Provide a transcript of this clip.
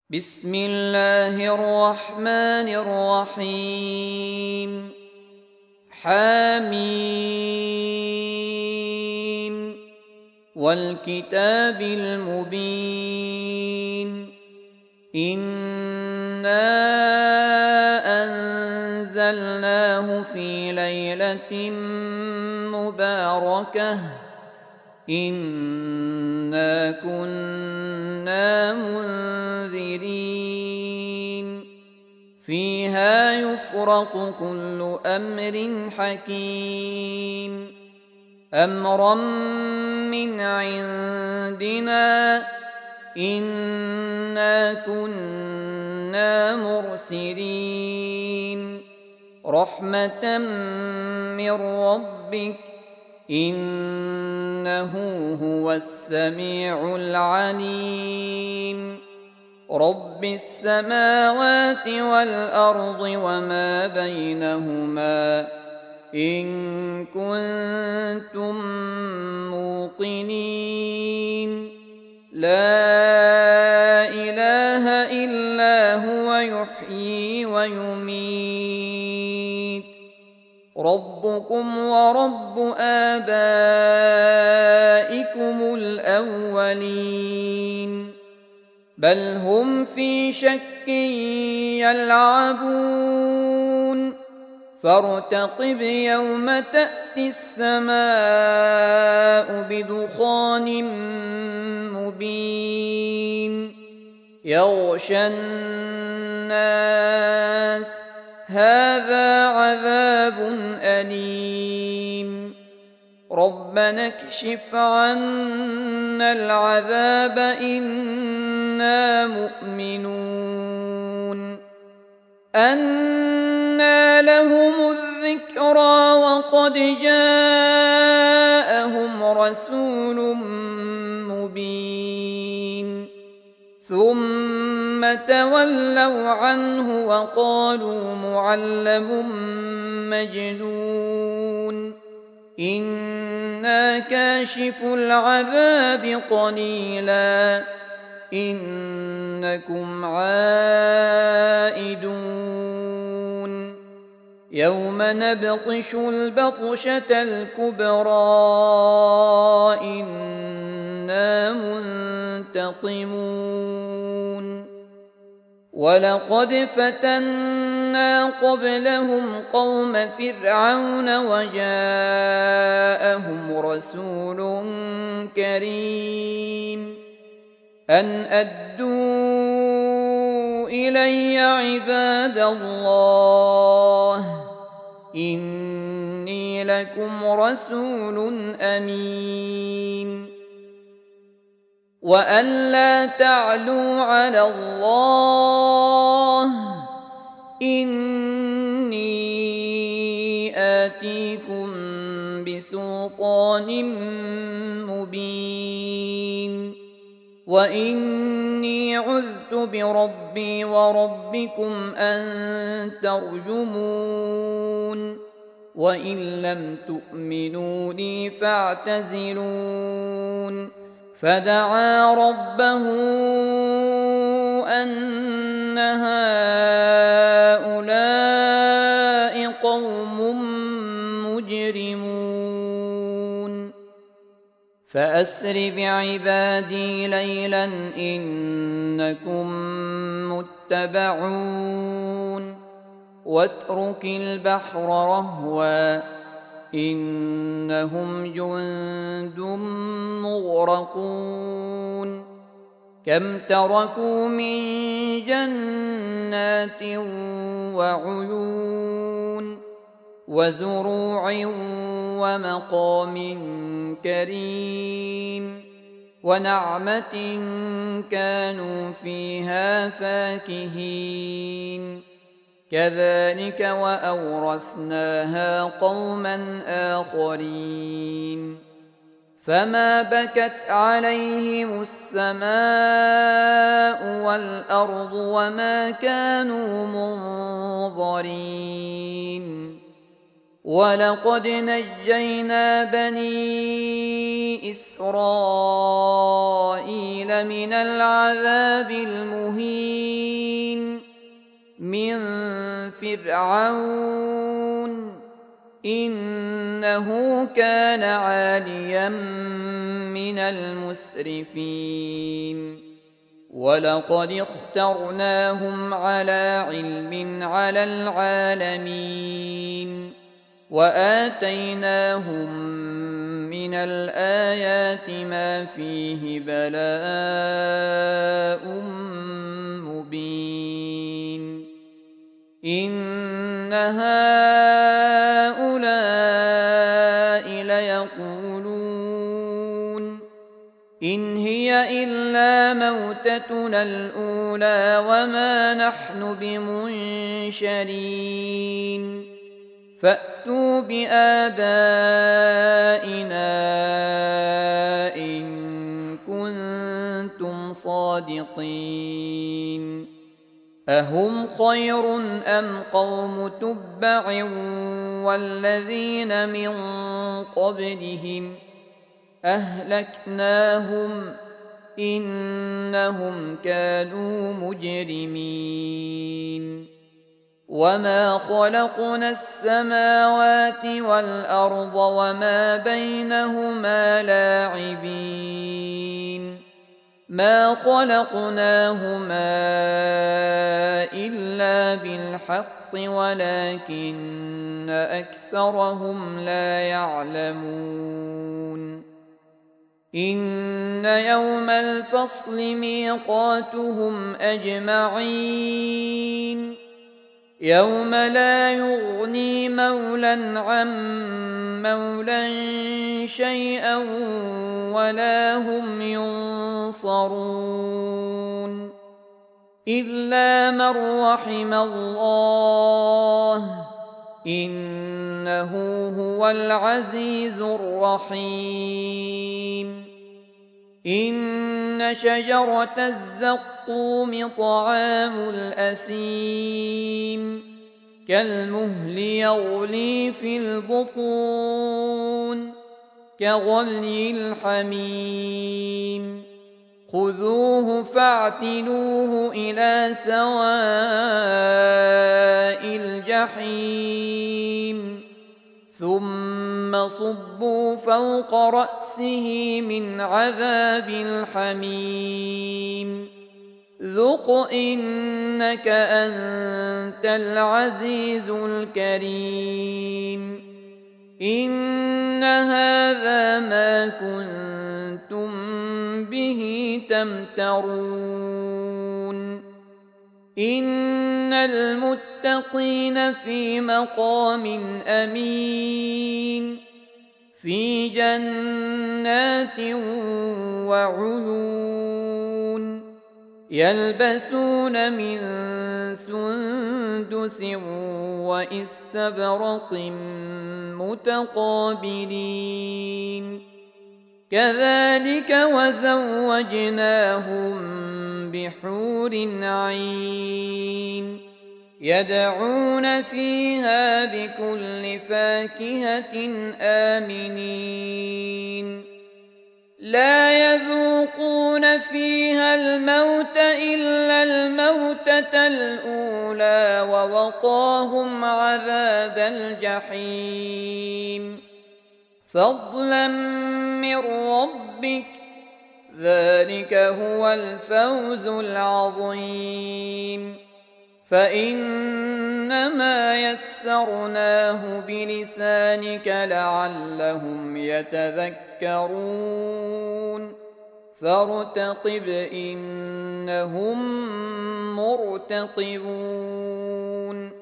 بسم الله الرحمن الرحيم حميم والكتاب المبين إنا أنزلناه في ليلة مباركة إنا كنا منذرين فيها يفرق كل أمر حكيم أمرا من عندنا إنا كنا مرسلين رحمة من ربك إنه هو السميع العليم رب السماوات والأرض وما بينهما إن كنتم موقنين لا إله إلا هو يحيي ويميت ربكم ورب آبائكم الأولين بل هم في شك يلعبون فارتقب يوم تأتي السماء بدخان مبين يغشى الناس هذا عذاب أليم ربنا اكشف عنا العذاب إنا مؤمنون أنى لهم الذكرى وقد جاءهم رسول مبين ثم تولوا عنه وقالوا معلم مجنون إنا كاشف العذاب قليلا إنكم عائدون يوم نبطش البطشة الكبرى إنا منتقمون ولقد فتنا قبلهم قوم فرعون وجاءهم رسول كريم أن أدوا إلي عباد الله إني لكم رسول أمين وأن لا تعلوا على الله إني آتيكم بسلطان مبين وإني عذت بربي وربكم أن ترجمون وإن لم تؤمنوا لي فاعتزلون فدعا ربه أن هؤلاء قوم مجرمون فأسر بعبادي ليلا إنكم متبعون واترك البحر رهوا إنهم جند مغرقون كم تركوا من جنات وعيون وزروع ومقام كريم ونعمة كانوا فيها فاكهين كذلك وأورثناها قوما آخرين فما بكت عليهم السماء والأرض وما كانوا منظرين وَلَقَدْ نَجَّيْنَا بَنِي إِسْرَائِيلَ مِنَ الْعَذَابِ الْمُهِينِ مِنْ فِرْعَوْنَ إِنَّهُ كَانَ عَالِيًا مِنَ الْمُسْرِفِينَ وَلَقَدِ اخْتَرْنَاهُمْ عَلَى عِلْمٍ عَلَى الْعَالَمِينَ وَآتَيْنَاهُمْ مِنَ الْآيَاتِ مَا فِيهِ بَلَاءٌ مُبِينٌ إِنَّ هَٰؤُلَاءِ لَيَقُولُونَ إِنْ هِيَ إِلَّا مَوْتَتُنَا الْأُولَىٰ وَمَا نَحْنُ بِمُنشَرِينَ فَأْتُوا بِآبَائِنَا إِن كُنتُمْ صَادِقِينَ أَهُمْ خَيْرٌ أَمْ قَوْمُ تُبَّعٍ وَالَّذِينَ مِن قَبْلِهِمْ أَهْلَكْنَاهُمْ إِنَّهُمْ كَانُوا مُجْرِمِينَ وَمَا خَلَقْنَا السَّمَاوَاتِ وَالْأَرْضَ وَمَا بَيْنَهُمَا لَاعِبِينَ مَا خَلَقْنَاهُمَا إِلَّا بِالْحَقِّ وَلَكِنَّ أَكْثَرَهُمْ لَا يَعْلَمُونَ إِنَّ يَوْمَ الْفَصْلِ مِيقَاتُهُمْ أَجْمَعِينَ يَوْمَ لَا يُغْنِي مَوْلًى عَن مَّوْلًى شَيْئًا وَلَا هُمْ يُنصَرُونَ إِلَّا مَن رَّحِمَ اللَّهُ إِنَّهُ هُوَ الْعَزِيزُ الرَّحِيمُ إِنَّ شَجَرَتَ الزَّقُّومِ طَعَامُ الْأَثِيمِ كَالْمُهْلِ يَغْلِي في الْبُطُونِ كَغَلْيِ الْحَمِيمِ خُذُوهُ فَاعْتِلُوهُ إِلَىٰ سَوَاءِ الْجَحِيمِ ثُمَّ صُبُّوا فَوْقَ رَأْسِهِ مِنْ عَذَابِ الْحَمِيمِ ذُقْ إِنَّكَ أَنتَ الْعَزِيزُ الْكَرِيمُ إِنَّ هَٰذَا مَا كُنتُم بِهِ تَمْتَرُونَ إِنَّ الْمُتَّقِينَ فِي مَقَامٍ أَمِينٍ فِي جَنَّاتٍ وَعُيُونٍ يَلْبَسُونَ مِن سُندُسٍ وَإِسْتَبْرَقٍ مُّتَقَابِلِينَ كَذَٰلِكَ وَزَوَّجْنَاهُم بِحُورٍ عِينٍ يَدْعُونَ فِيهَا بِكُلِّ فَاكِهَةٍ آمِنِينَ لَا يَذُوقُونَ فِيهَا الْمَوْتَ إِلَّا الْمَوْتَةَ الْأُولَىٰ وَوَقَاهُمْ عَذَابَ الْجَحِيمِ فَضْلًا مِّن رَّبِّكَ ذَٰلِكَ هُوَ الْفَوْزُ الْعَظِيمُ فَإِنَّمَا يَسَّرْنَاهُ بِلِسَانِكَ لَعَلَّهُمْ يَتَذَكَّرُونَ فَارْتَقِبْ إِنَّهُم مُّرْتَقِبُونَ